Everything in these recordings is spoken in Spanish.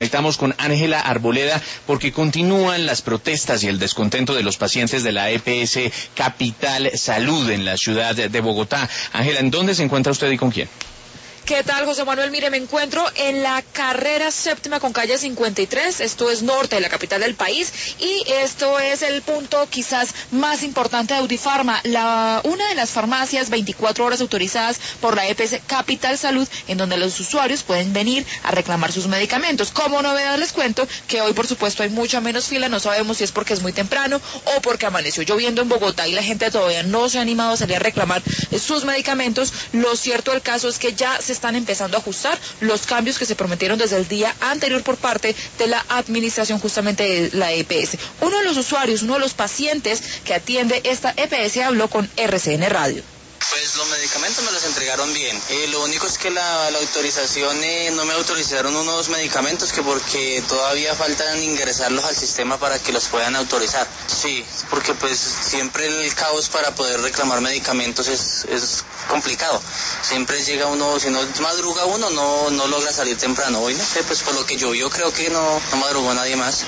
Estamos con Ángela Arboleda porque continúan las protestas y el descontento de los pacientes de la EPS Capital Salud en la ciudad de Bogotá. Ángela, ¿en dónde se encuentra usted y con quién? ¿Qué tal, José Manuel? Mire, me encuentro en la carrera séptima con calle 53, esto es norte de la capital del país, y esto es el punto quizás más importante de Audiofarma, una de las farmacias 24 horas autorizadas por la EPS Capital Salud, en donde los usuarios pueden venir a reclamar sus medicamentos. Como novedad les cuento que hoy, por supuesto, hay mucha menos fila, no sabemos si es porque es muy temprano o porque amaneció lloviendo en Bogotá y la gente todavía no se ha animado a salir a reclamar sus medicamentos. Lo cierto del caso es que ya se están empezando a ajustar los cambios que se prometieron desde el día anterior por parte de la administración justamente de la EPS. Uno de los usuarios, uno de los pacientes que atiende esta EPS habló con RCN Radio. Pues los medicamentos me los entregaron bien. Lo único es que la autorización, no me autorizaron unos medicamentos que porque todavía faltan ingresarlos al sistema para que los puedan autorizar. Sí, porque pues siempre el caos para poder reclamar medicamentos es complicado. Siempre llega uno, si no madruga uno, no logra salir temprano. Hoy no sé, pues por lo que llovió creo que no madrugó nadie más.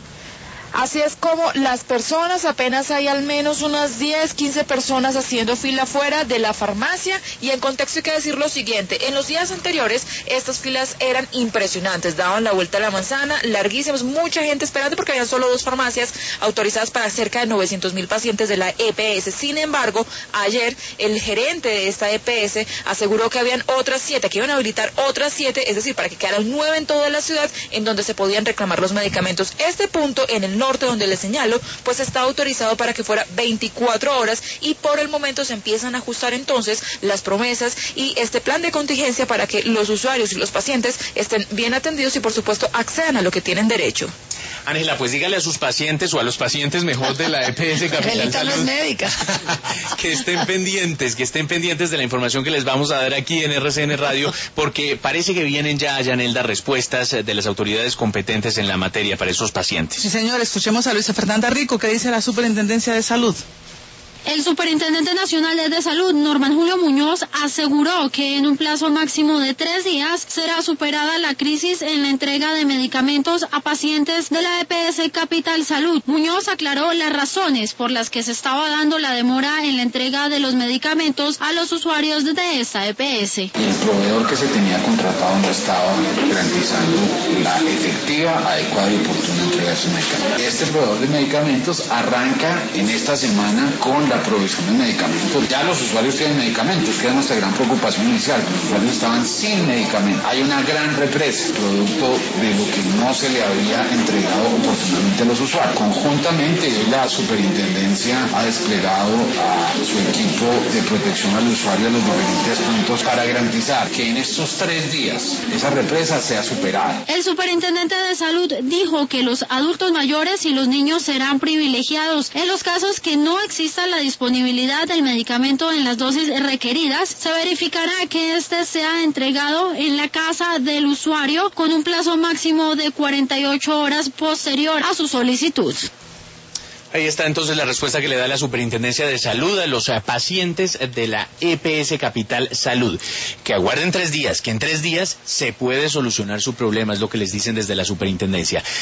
Así es como las personas, apenas hay al menos unas 10, 15 personas haciendo fila fuera de la farmacia, y en contexto hay que decir lo siguiente: en los días anteriores estas filas eran impresionantes, daban la vuelta a la manzana, larguísimas, mucha gente esperando porque habían solo 2 farmacias autorizadas para cerca de 900,000 pacientes de la EPS. Sin embargo, ayer el gerente de esta EPS aseguró que habían otras 7, que iban a habilitar otras 7, es decir, para que quedaran 9 en toda la ciudad en donde se podían reclamar los medicamentos. Este punto en el norte, donde les señalo, pues está autorizado para que fuera 24 horas y por el momento se empiezan a ajustar entonces las promesas y este plan de contingencia para que los usuarios y los pacientes estén bien atendidos y por supuesto accedan a lo que tienen derecho. Ángela, pues dígale a sus pacientes o a los pacientes mejor de la EPS Capital Salud que estén pendientes de la información que les vamos a dar aquí en RCN Radio, porque parece que vienen ya, Yanelda, respuestas de las autoridades competentes en la materia para esos pacientes. Sí, señor, escuchemos a Luisa Fernanda Rico, que dice la Superintendencia de Salud. El Superintendente Nacional de Salud, Norman Julio Muñoz, aseguró que en un plazo máximo de 3 días será superada la crisis en la entrega de medicamentos a pacientes de la EPS Capital Salud. Muñoz aclaró las razones por las que se estaba dando la demora en la entrega de los medicamentos a los usuarios de esta EPS. El proveedor que se tenía contratado no estaba garantizando la efectiva, adecuada y oportuna entrega de sus medicamentos. Este proveedor de medicamentos arranca en esta semana con la provisión de medicamentos. Ya los usuarios tienen medicamentos, que era nuestra gran preocupación inicial. Los usuarios estaban sin medicamentos. Hay una gran represa, producto de lo que no se le había entregado oportunamente a los usuarios. Conjuntamente, hoy la superintendencia ha desplegado a su equipo de protección al usuario en los diferentes puntos para garantizar que en estos 3 días esa represa sea superada. El superintendente de salud dijo que los adultos mayores y los niños serán privilegiados. En los casos que no exista la disponibilidad del medicamento en las dosis requeridas, se verificará que éste sea entregado en la casa del usuario con un plazo máximo de 48 horas posterior a su solicitud. Ahí está entonces la respuesta que le da la Superintendencia de Salud a los pacientes de la EPS Capital Salud. Que aguarden 3 días, que en 3 días se puede solucionar su problema, es lo que les dicen desde la Superintendencia.